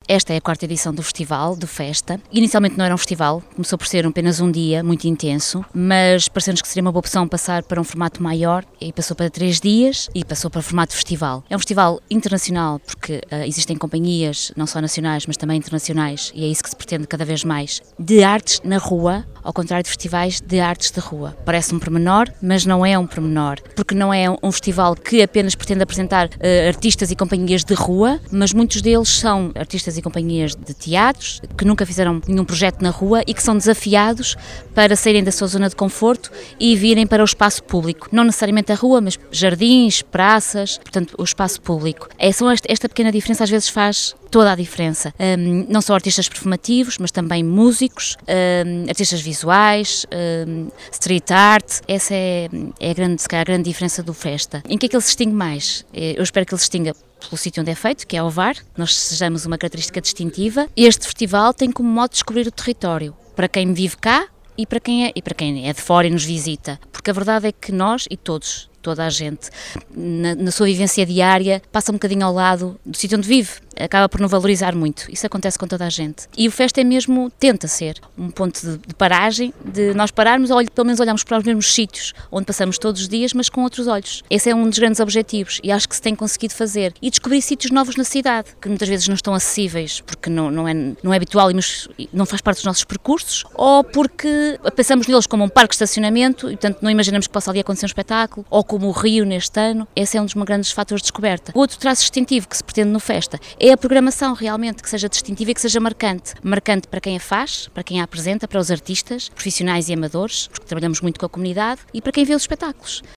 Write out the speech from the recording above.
Esta é a 4ª edição do festival, do Festa. Inicialmente não era um festival, começou por ser apenas um dia muito intenso, mas pareceu-nos que seria uma boa opção passar para um formato maior e passou para 3 dias e passou para o formato festival. É um festival internacional porque existem companhias, não só nacionais, mas também internacionais, e é isso que se pretende cada vez mais, de artes na rua, ao contrário de festivais de artes de rua. Parece um pormenor, mas não é um pormenor, porque não é um festival que apenas pretende apresentar artistas e companhias de rua, mas muitos deles são artistas e companhias de teatros, que nunca fizeram nenhum projeto na rua e que são desafiados para saírem da sua zona de conforto e virem para o espaço público. Não necessariamente a rua, mas jardins, praças, portanto, o espaço público. Esta pequena diferença às vezes faz toda a diferença. Não só artistas performativos, mas também músicos, artistas visuais, street art. Essa é a grande diferença do Festa. Em que é que ele se distingue mais? Eu espero que ele se distinga pelo sítio onde é feito, que é o VAR, nós sejamos uma característica distintiva. Este festival tem como modo descobrir o território, para quem vive cá e para quem é de fora e nos visita. Porque a verdade é que nós e toda a gente, na sua vivência diária, passa um bocadinho ao lado do sítio onde vive, acaba por não valorizar muito. Isso acontece com toda a gente. E o Festa tenta ser um ponto de paragem, de nós pararmos, pelo menos olharmos para os mesmos sítios onde passamos todos os dias, mas com outros olhos. Esse é um dos grandes objetivos e acho que se tem conseguido fazer. E descobrir sítios novos na cidade, que muitas vezes não estão acessíveis, porque não é habitual e não faz parte dos nossos percursos, ou porque pensamos neles como um parque de estacionamento e, portanto, não imaginamos que possa ali acontecer um espetáculo, ou como o Rio neste ano. Esse é um dos grandes fatores de descoberta. O outro traço distintivo que se pretende no Festa é a programação realmente, que seja distintiva e que seja marcante. Marcante para quem a faz, para quem a apresenta, para os artistas, profissionais e amadores, porque trabalhamos muito com a comunidade, e para quem vê os espetáculos.